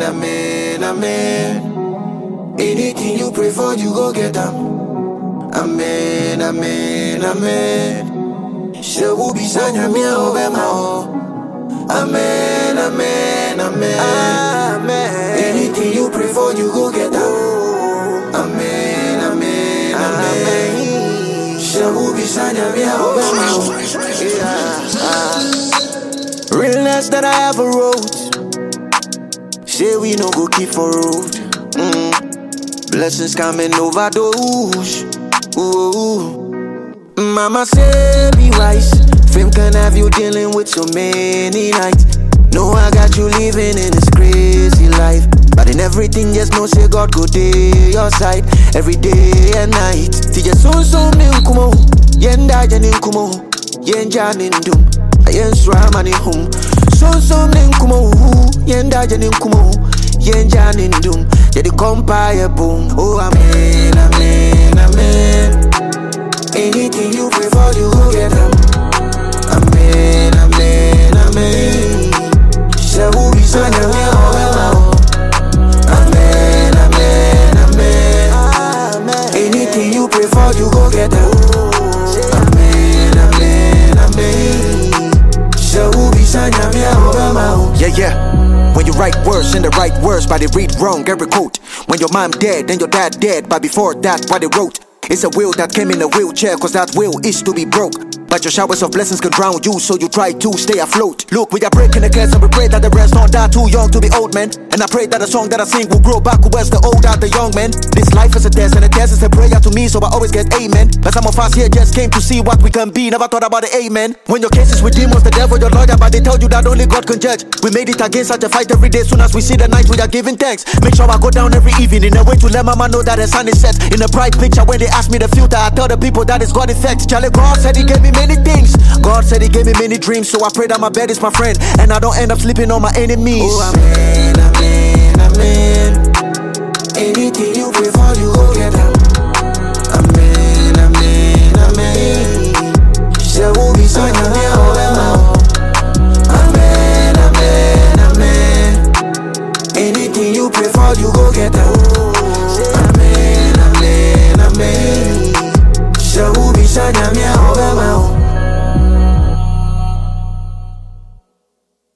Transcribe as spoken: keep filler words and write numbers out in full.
Amen, amen, amen. Anything you pray for, you go get them. Amen, amen, amen. Shewu bisanya mi obema. Amen, amen, amen, amen. Anything you pray for, you go get them. Amen, amen, amen. Shewu bisanya mi obema. Realness that I have a road. Say we no go keep for road. Mm. Blessings coming overdose. Ooh. Mama say be wise. Fame can have you dealing with so many nights. No, I got you living in this crazy life. But in everything, just know say God go day your side every day and night. Tija so so milkumo. Yenda janin kumo. Yenja nindum. Yen sramani hum. So so ninkumo. Yenda janin kumo. Yenja nindum. Jadi compare boom. Oh amen, amen, amen. Anything you pray for, you go get them. Amen, amen, amen. Shewu bisanya mi obema. Amen, amen, amen. Anything you pray for, you go get them. Amen, amen, amen. Shewu bisanya mi obema. Yeah, yeah. When you write words in the right words, but they read wrong every quote. When your mom dead, then your dad dead, but before that, what they wrote. It's a will that came in a wheelchair, cause that will is to be broke. But your showers of blessings can drown you, so you try to stay afloat. Look, we are breaking the curse and we pray that the rest don't die too young to be old men. And I pray that the song that I sing will grow back where's the old out the young men. This life is a test and a test is a prayer to me, so I always get amen. But some of us here just came to see what we can be, never thought about the amen. When your case is with demons, the devil, your lawyer, but they tell you that only God can judge. We made it against such a fight every day, soon as we see the night we are giving thanks. Make sure I go down every evening in a way to let mama know that the sun is set. In a bright picture when they ask me the filter, I tell the people that it's God effect. Charlie, God said he gave me many things. God said he gave me many dreams, so I pray that my bed is my friend and I don't end up sleeping on my enemies. Oh amen, amen, amen. Anything you pray for, you go get them. Amen, amen, amen. Shewu bisanya mi obema. Amen, amen, amen. Anything you pray for, you go get them. Amen, amen, amen. Shewu bisanya mi